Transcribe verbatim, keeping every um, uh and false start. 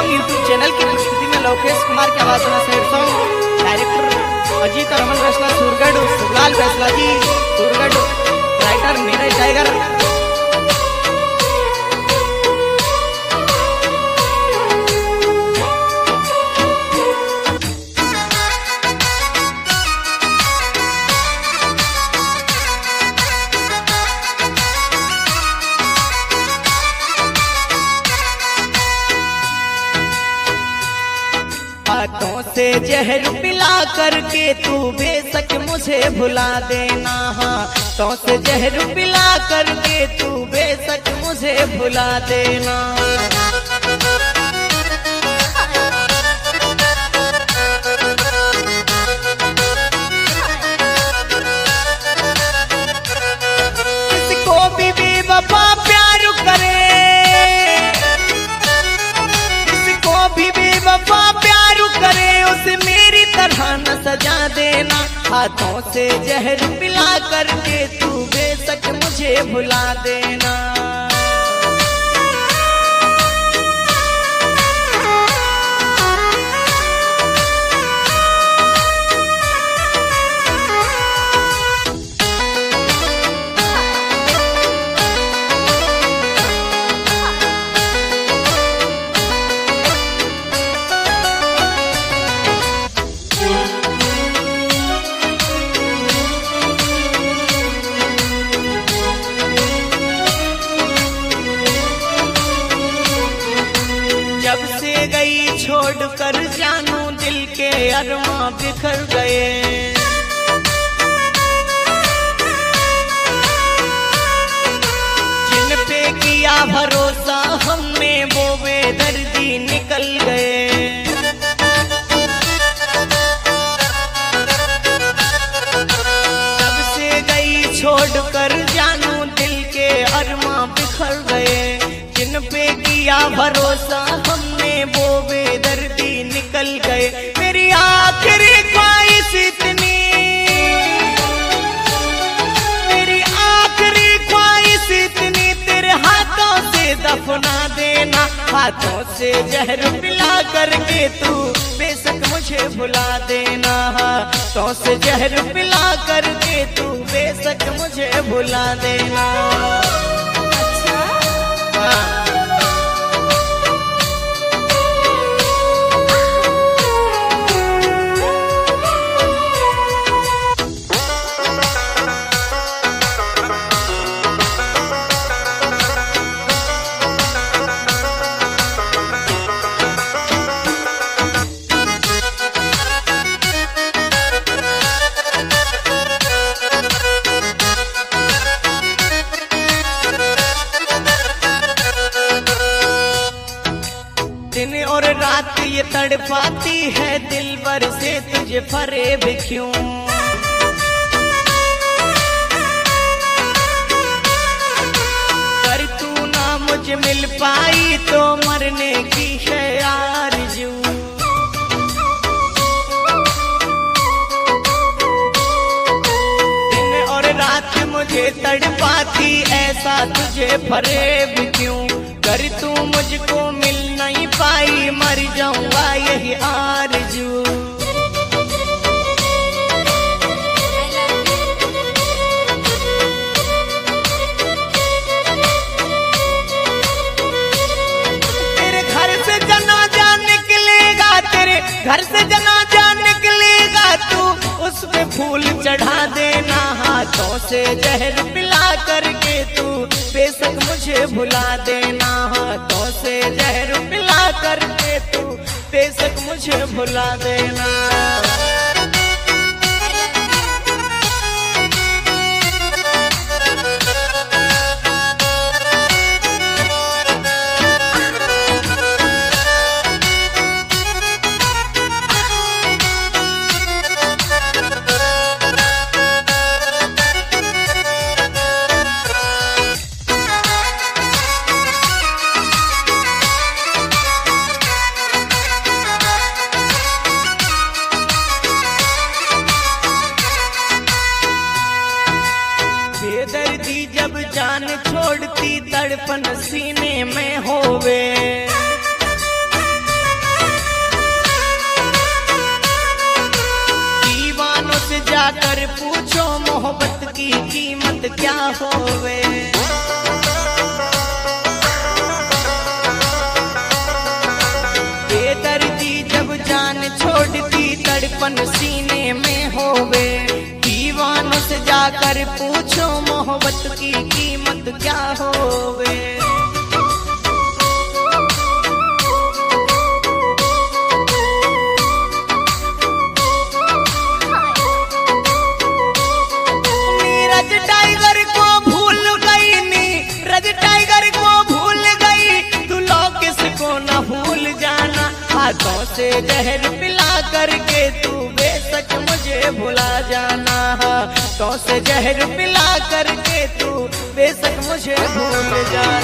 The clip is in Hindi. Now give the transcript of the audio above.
सॉन्ग यूट्यूब चैनल की प्रस्तुति में लोकेश कुमार की आवाज में sad song director Ajit Raman रचना सूरगढ़ सुखलाल फैसला जी सूरगढ़ राइटर नीरज टाइगर। हाथों से जहर पिला करके तू बेशक मुझे भुला देना। हाथों से जहर पिला करके तू बेशक मुझे भुला देना। किसको भी बेवफा प्यार करे, किसको भी बेवफा करे उसे मेरी तरह न सजा देना। हाथों से जहर पिला करके तू बेशक मुझे भुला देना। जब से गई छोड़ कर जानू दिल के अरमां बिखर गए। जिन पे किया भरोसा हमने वो बेदर्दी निकल गए। जब से गई छोड़ कर जानू दिल के अरमां बिखर गए। जिन पे किया भरोसा हमने वो बेदर्दी निकल गए। मेरी आखिरी ख्वाहिश इतनी, मेरी आखिरी ख्वाहिश इतनी तेरे हाथों से दफना देना। हाथों से जहर पिला करके तू बेशक मुझे भुला देना। हाथों से जहर पिला करके तू बेशक मुझे भुला देना। दिन और रात ये तड़पाती है दिल भर से तुझे फरेब क्यों। कर तू ना मुझे मिल पाई तो मरने की है आरज़ू। दिन और रात मुझे तड़पाती ऐसा तुझे फरेब क्यों। कर तू मुझको मिल नहीं पाई मर जाऊंगा यही आरज़ू। तेरे घर से जनाजा निकलेगा, तेरे घर से जनाजा निकलेगा तू उस पे फूल चढ़ा देना। हाथों से जहर पिला करके तू बेशक मुझे भुला देना। हाथों से जहर पिला करके तू बेशक मुझे भुला देना। जान छोड़ती तड़पन सीने में होवे। पूछो मोहब्बत की कीमत क्या होवे। बेदर्दी जब जान छोड़ती तड़पन सीने में होवे। दीवानों से जाकर पूछो मोहब्बत की कीमत क्या होवे। नीरज टाइगर को भूल गई, नीरज टाइगर को भूल गई, तू लोकेश को न भूल जाना। हाथों से जहर पिला करके तू बेशक मुझे भुला जाना। हाथों से जहर पिला करके तू बेशक मुझे भूल जाना।